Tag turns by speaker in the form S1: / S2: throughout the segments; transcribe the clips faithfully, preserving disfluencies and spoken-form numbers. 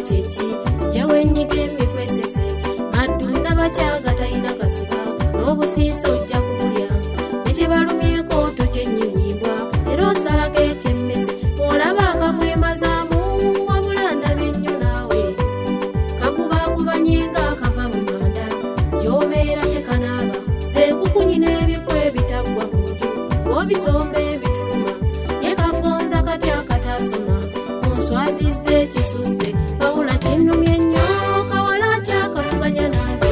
S1: chechi jewe nyige mikwesese madunda bachaga taina kasiba nobusiso ojja kulya ekibalumyeko tokyenyinyibwa era osalako ekyemmese olabanga mwemazamu wabulanda bennyo naawe kakubakubanyinga akava mu manda gyobeera tekanaaba zenkukunyina ebikwe bitagwa mu nju obisombe ebituluma yekagonza kati akatasoma onswazize ekisusse wabula kinnumye nnyo kawala kyakavuganya nange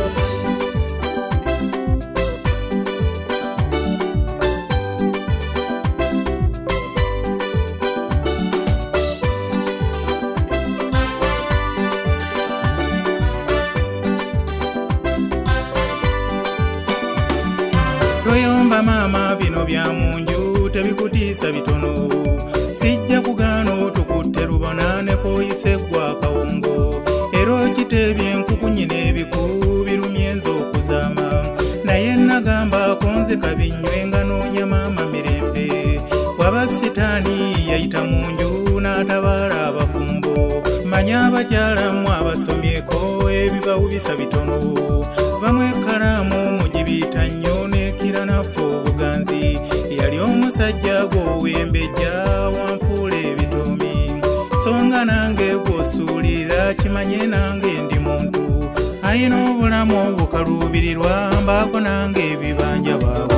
S2: toyomba mama bino bya munju tebikutiisa bitono sijja kugaana otukutte rubona ne koyise gwa kawungo era okitebye nkukunyina ebiku birumye enza okuzaama naye nagamba konze kabinywe nga noonya maama mirembe bwaba sitaani yayita mu nju n'atabaala abafumbo manya abakyalamu abasomyeko ebibawubisa bitono bamwe ekkalaamu mugibiyita nnyo nekira naffe obuganzi yali omusajja gw'owembejja wanfuula ebitoomi so nga nange gw'osuulira kimanye nange ndi muntu ayina obulamu obukaluubirirwa mbaako nange ebibanja baabo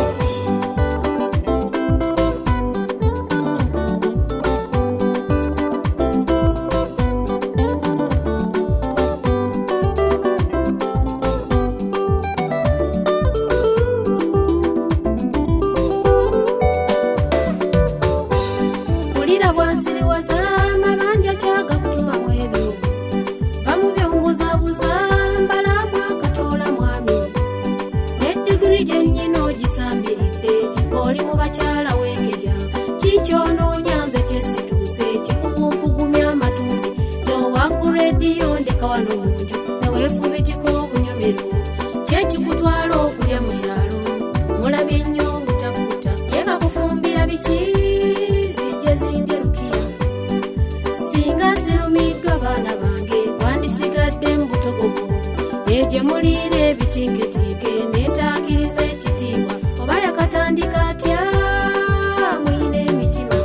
S1: mulire bitinketinke netakiriza ekitiibwa oba yakatandika atya muyina emitima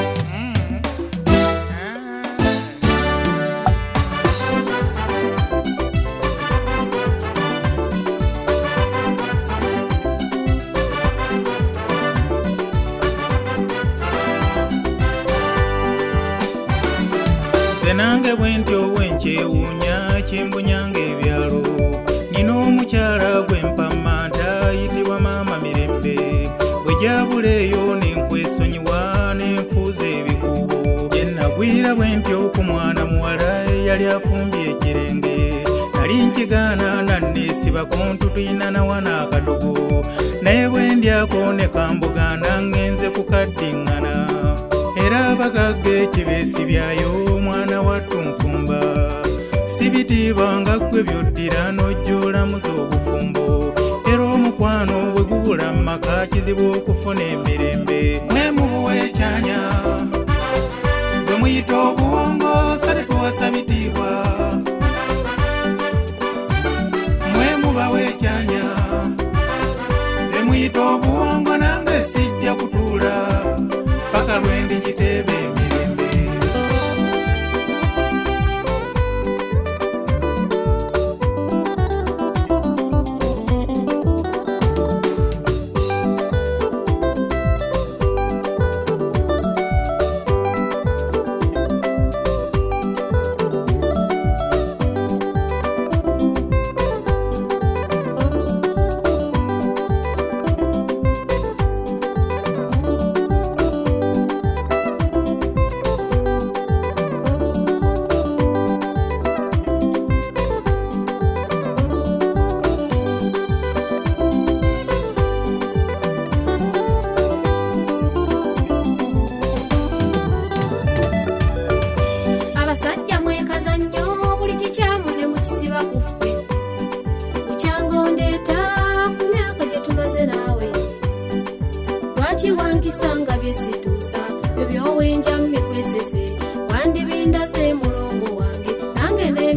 S2: nze nange bwentyo wenkyewuunya kimbunyanga ebyalo nina omukyala gw'empamanta ayitibwa maama mirembe bwe gyabula eyo nenkwesonyiwa nenfuuza ebikubo gye nagwira bwentyo ku mwana muwala eyali afumbye ekirenge nali nkigaana nanneesibako ntutuyina nawana akatogo naye bwe ndyako ne kambugaana ngenze kukaddiŋŋana era abagagga ekibeesi byayo omwana wattu nfumba sibitiibwa nga ggwe byoddira n'ojjoolamuza obufumbo era omukwano bwe gubula mu maka kizibu okufuna emirembe mwe mubuweekyanya bwe muyita obuwongo so tetuwasa bitiibwa mwe mubaweekyanya bwe muyita obuwongo nange sijja kutuula paka lwe ndikiteebe emirembe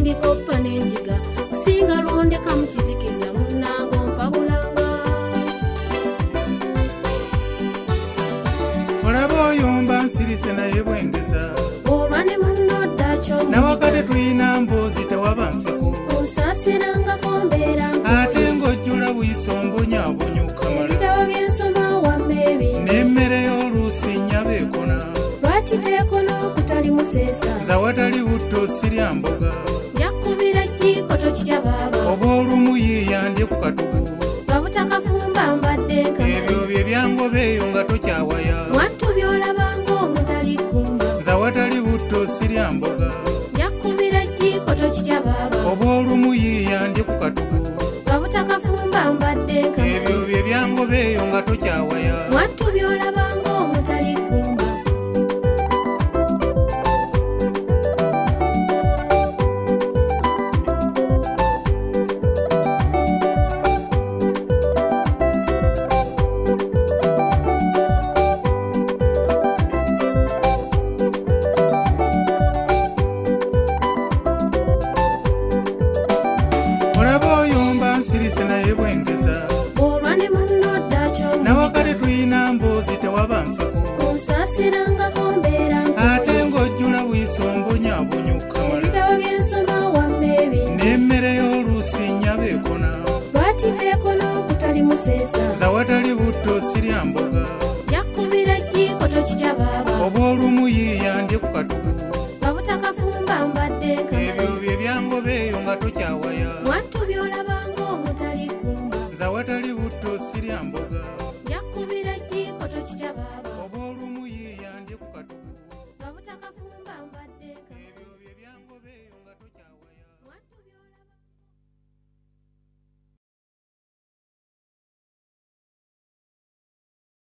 S1: mbikopa n'enjiga kusinga lwondeka mu kizikiza munnango mpabulanga.
S2: olaba oyomba nsirise naye bwengeza
S1: olwa ne munno ddakyo
S2: nawakati tuyina mboozi tewaba nseko
S1: onsaasirangako mbeera
S2: ate ng'ojjula bwisombonyabonyuka mala
S1: ebitabo byensoma wamma ebintu
S2: n'emmere y'oluusi nnyaba ekona
S1: lwaki teekona okutali museesa
S2: nza watali butto sirya mboga
S1: njakubira jjiiko tokitya baaba
S2: oba olumu yiiyandye ku katugu
S1: babutakafumba mbadde nkamala
S2: ebyo bye byangobeeyo nga tokyawaya
S1: mwattu by'olabanga omutali gumba
S2: nza watali butto sirya mboga
S1: njakubira jjiiko tokitya baaba
S2: oba olumu yiiyandye ku katugu
S1: babutakafumba mbadde nkamala
S2: ebyo bye byangobeeyo nga tokyawaya
S1: mwattu by'olabanga omutali gumba
S2: olaba oyomba nsirise naye bwengeza
S1: olwa ne munno ddakyo
S2: nawakati tuyina mboozi tewaba nseko
S1: onsaasirangako mbeera
S2: ate ng'ojjula bwisombonyabonyuka mala
S1: ebitabo byensoma wamma ebintu
S2: n'emmere y'oluusi nnyaba ekona
S1: lwaki teekona okutali museesa
S2: nza watali butto sirya mboga
S1: njakubira jjiiko tokitya baaba
S2: oba olumu yiiyandye ku katugu
S1: babutakafumba mbadde nkamala